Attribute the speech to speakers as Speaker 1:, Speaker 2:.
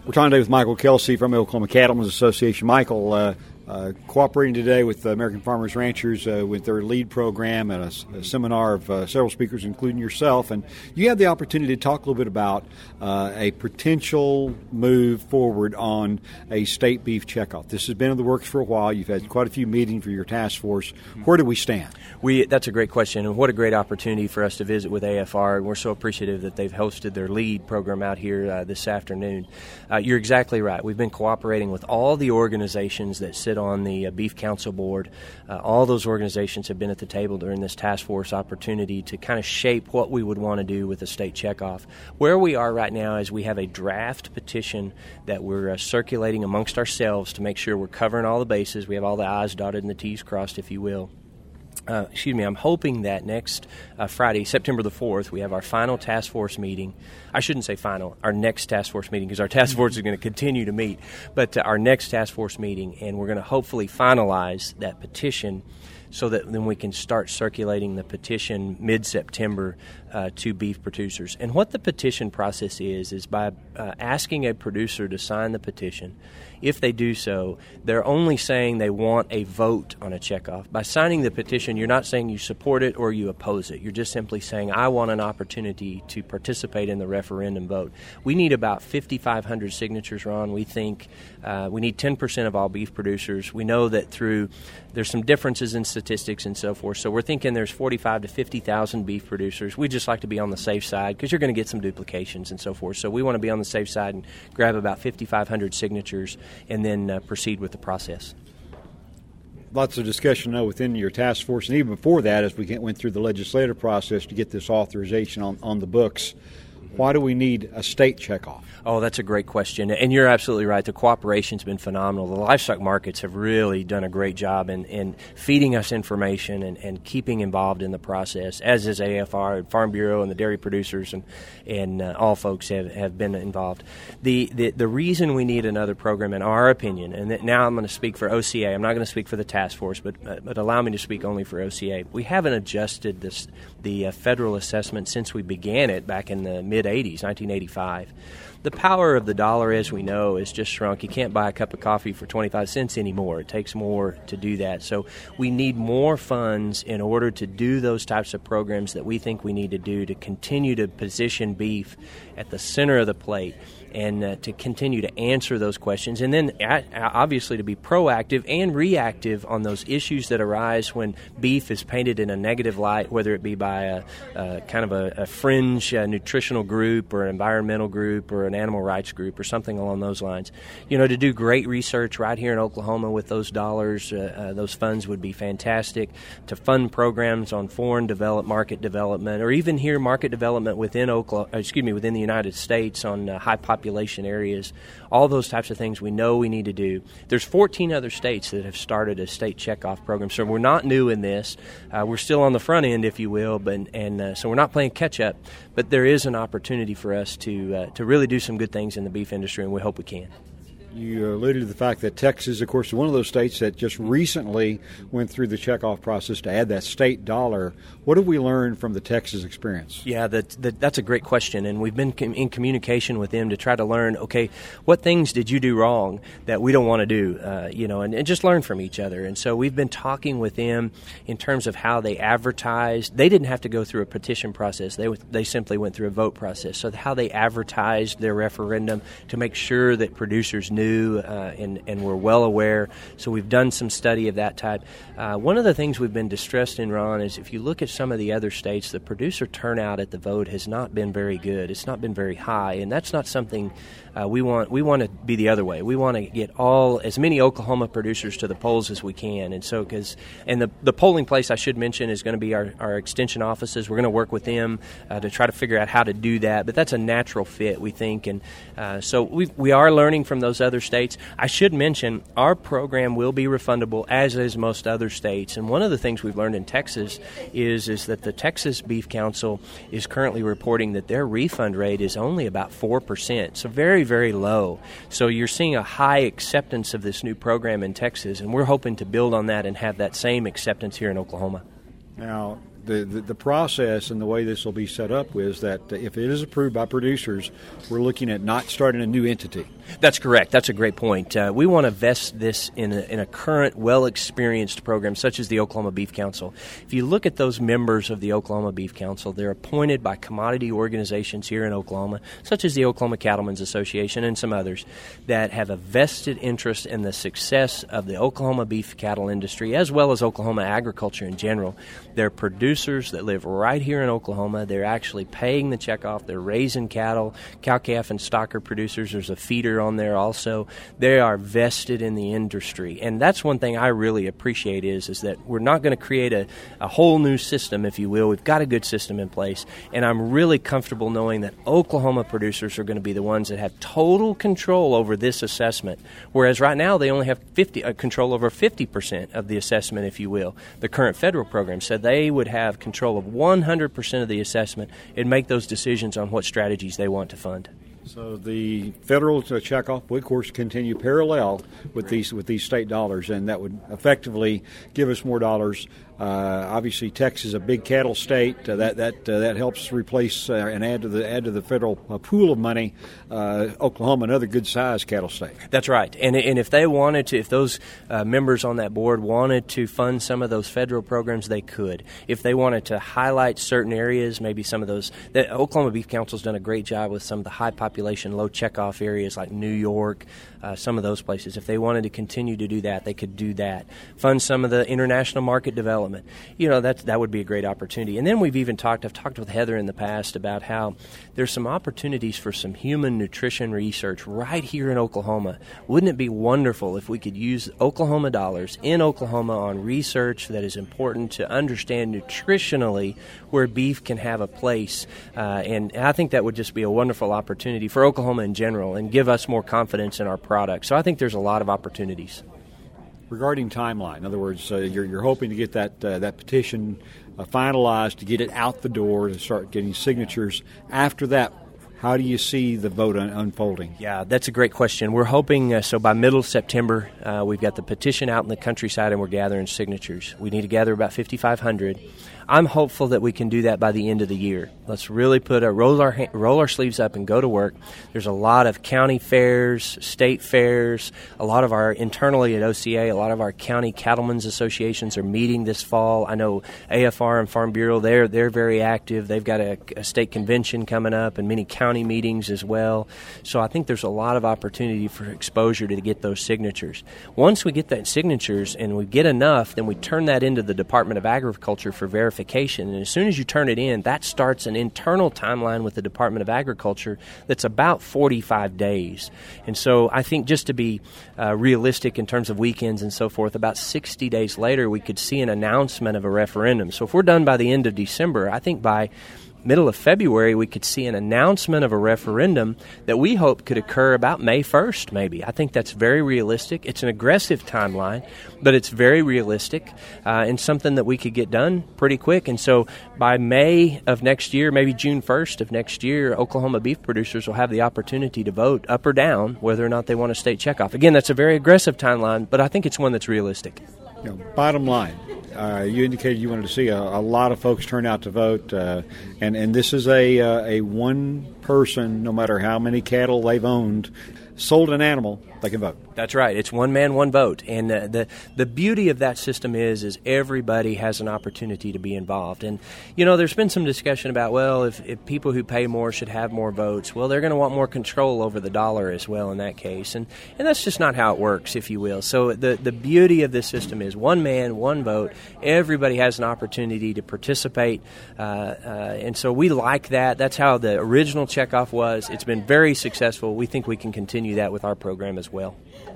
Speaker 1: We're talking today with Michael Kelsey from the Oklahoma Cattlemen's Association. Michael, cooperating today with American Farmers Ranchers with their LEAD program and a seminar of several speakers, including yourself. And you had the opportunity to talk a little bit about a potential move forward on a state beef checkoff. This has been in the works for a while. You've had quite a few meetings for your task force. Where do we stand?
Speaker 2: That's a great question, and what a great opportunity for us to visit with AFR. And we're so appreciative that they've hosted their LEAD program out here this afternoon. You're exactly right. We've been cooperating with all the organizations that sit on the Beef Council Board. All those organizations have been at the table during this task force opportunity to kind of shape what we would want to do with the state checkoff. Where we are right now is we have a draft petition that we're circulating amongst ourselves to make sure we're covering all the bases. We have all the I's dotted and the T's crossed, if you will. I'm hoping that next Friday, September the 4th, we have our final task force meeting. I shouldn't say final, our next task force meeting, because our task force is going to continue to meet. But our next task force meeting, and we're going to hopefully finalize that petition so that then we can start circulating the petition mid-September to beef producers. And what the petition process is by asking a producer to sign the petition. If they do so, they're only saying they want a vote on a checkoff. By signing the petition, you're not saying you support it or you oppose it. You're just simply saying, I want an opportunity to participate in the referendum vote. We need about 5,500 signatures, Ron. We think we need 10% of all beef producers. We know that there's some differences in statistics and so forth, so we're thinking there's 45 to 50,000 beef producers. We just like to be on the safe side because you're going to get some duplications and so forth. So we want to be on the safe side and grab about 5,500 signatures and then proceed with the process.
Speaker 1: Lots of discussion now within your task force, and even before that, as we went through the legislative process to get this authorization on the books. Why do we need a state checkoff?
Speaker 2: Oh, that's a great question, and you're absolutely right. The cooperation's been phenomenal. The livestock markets have really done a great job in feeding us information and keeping involved in the process, as is AFR, Farm Bureau, and the dairy producers, and all folks have been involved. The reason we need another program, in our opinion, and now I'm going to speak for OCA. I'm not going to speak for the task force, but allow me to speak only for OCA. We haven't adjusted the federal assessment since we began it back in the mid-'80s, 1985. The power of the dollar, as we know, is just shrunk. You can't buy a cup of coffee for 25 cents anymore. It takes more to do that. So we need more funds in order to do those types of programs that we think we need to do to continue to position beef at the center of the plate and to continue to answer those questions, and then obviously to be proactive and reactive on those issues that arise when beef is painted in a negative light, whether it be by a fringe nutritional group or an environmental group or an animal rights group or something along those lines. To do great research right here in Oklahoma with those dollars, those funds would be fantastic. To fund programs on foreign market development, or even here market development within within the United States on high population areas, all those types of things we know we need to do. There's 14 other states that have started a state checkoff program, so we're not new in this. We're still on the front end, if you will, so we're not playing catch up. But there is an opportunity for us to really do some good things in the beef industry, and we hope we can.
Speaker 1: You alluded to the fact that Texas, of course, is one of those states that just recently went through the checkoff process to add that state dollar. What have we learned from the Texas experience? Yeah,
Speaker 2: that's a great question, and we've been in communication with them to try to learn, okay, what things did you do wrong that we don't want to do, and just learn from each other. And so we've been talking with them in terms of how they advertised. They didn't have to go through a petition process. They simply went through a vote process. So how they advertised their referendum to make sure that producers knew and we're well aware. So we've done some study of that type. One of the things we've been distressed in, Ron, is if you look at some of the other states, the producer turnout at the vote has not been very good. It's not been very high, and that's not something we want. We want to be the other way. We want to get as many Oklahoma producers to the polls as we can. And so, the polling place, I should mention, is going to be our extension offices. We're going to work with them to try to figure out how to do that. But that's a natural fit, we think. And so we are learning from those other states. I should mention our program will be refundable, as is most other states. And one of the things we've learned in Texas is that the Texas Beef Council is currently reporting that their refund rate is only about 4%, so very, very low. So you're seeing a high acceptance of this new program in Texas, and we're hoping to build on that and have that same acceptance here in Oklahoma.
Speaker 1: Now, the process and the way this will be set up is that if it is approved by producers, we're looking at not starting a new entity.
Speaker 2: That's correct. That's a great point. We want to vest this in a current, well-experienced program, such as the Oklahoma Beef Council. If you look at those members of the Oklahoma Beef Council, they're appointed by commodity organizations here in Oklahoma, such as the Oklahoma Cattlemen's Association and some others, that have a vested interest in the success of the Oklahoma beef cattle industry, as well as Oklahoma agriculture in general. They're producers that live right here in Oklahoma. They're actually paying the checkoff. They're raising cattle, cow-calf and stocker producers. There's a feeder on there also. They are vested in the industry. And that's one thing I really appreciate is that we're not going to create a whole new system, if you will. We've got a good system in place. And I'm really comfortable knowing that Oklahoma producers are going to be the ones that have total control over this assessment, whereas right now they only have control over 50% of the assessment, if you will. The current federal program said they would have control of 100% of the assessment and make those decisions on what strategies they want to fund.
Speaker 1: So the federal checkoff would, of course, continue parallel with these state dollars, and that would effectively give us more dollars. Obviously, Texas is a big cattle state. That helps replace and add to the federal pool of money. Oklahoma, another good-sized cattle state.
Speaker 2: That's right. And if they wanted to, if those members on that board wanted to fund some of those federal programs, they could. If they wanted to highlight certain areas, maybe some of those. The Oklahoma Beef Council has done a great job with some of the high population, low checkoff areas like New York, some of those places. If they wanted to continue to do that, they could do that. Fund some of the international market development. That would be a great opportunity. And then I've talked with Heather in the past about how there's some opportunities for some human nutrition research right here in Oklahoma. Wouldn't it be wonderful if we could use Oklahoma dollars in Oklahoma on research that is important to understand nutritionally where beef can have a place? And I think that would just be a wonderful opportunity for Oklahoma in general and give us more confidence in our product. So I think there's a lot of opportunities.
Speaker 1: Regarding timeline, in other words, you're hoping to get that petition finalized, to get it out the door, to start getting signatures. After that, how do you see the vote unfolding?
Speaker 2: Yeah, that's a great question. We're hoping, so by middle of September, we've got the petition out in the countryside and we're gathering signatures. We need to gather about 5,500. I'm hopeful that we can do that by the end of the year. Let's really roll our sleeves up and go to work. There's a lot of county fairs, state fairs, a lot of our internally at OCA, a lot of our county cattlemen's associations are meeting this fall. I know AFR and Farm Bureau, they're very active. They've got a state convention coming up and many county meetings as well. So I think there's a lot of opportunity for exposure to get those signatures. Once we get that signatures and we get enough, then we turn that into the Department of Agriculture for verification. And as soon as you turn it in, that starts an internal timeline with the Department of Agriculture that's about 45 days. And so I think just to be realistic in terms of weekends and so forth, about 60 days later we could see an announcement of a referendum. So if we're done by the end of December, I think by middle of February, we could see an announcement of a referendum that we hope could occur about May 1st, maybe. I think that's very realistic. It's an aggressive timeline, but it's very realistic and something that we could get done pretty quick. And so by May of next year, maybe June 1st of next year, Oklahoma beef producers will have the opportunity to vote up or down whether or not they want a state checkoff. Again, that's a very aggressive timeline, but I think it's one that's realistic.
Speaker 1: Bottom line, you indicated you wanted to see a lot of folks turn out to vote, and this is a one person, no matter how many cattle they've owned, sold an animal, they can vote.
Speaker 2: That's right. It's one man, one vote. And the beauty of that system is everybody has an opportunity to be involved. And, there's been some discussion about, well, if people who pay more should have more votes. Well, they're going to want more control over the dollar as well in that case. And that's just not how it works, if you will. So the beauty of this system is one man, one vote. Everybody has an opportunity to participate. And so we like that. That's how the original checkoff was. It's been very successful. We think we can continue that with our program as well.